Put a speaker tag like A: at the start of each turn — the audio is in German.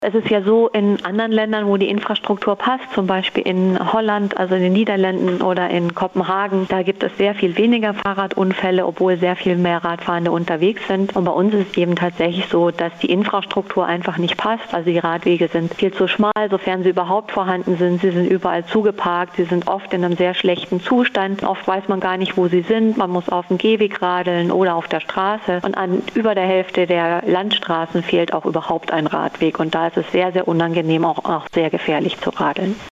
A: Es ist ja so, in anderen Ländern, wo die Infrastruktur passt, zum Beispiel in Holland, also in den Niederlanden oder in Kopenhagen, da gibt es sehr viel weniger Fahrradunfälle, obwohl sehr viel mehr Radfahrende unterwegs sind. Und bei uns ist es eben tatsächlich so, dass die Infrastruktur einfach nicht passt. Also die Radwege sind viel zu schmal, sofern sie überhaupt vorhanden sind. Sie sind überall zugeparkt, sie sind oft in einem sehr schlechten Zustand. Oft weiß man gar nicht, wo sie sind. Man muss auf dem Gehweg radeln oder auf der Straße. Und an über der Hälfte der Landstraßen fehlt auch überhaupt ein Radweg. Und da ist es sehr, sehr unangenehm, auch sehr gefährlich zu radeln.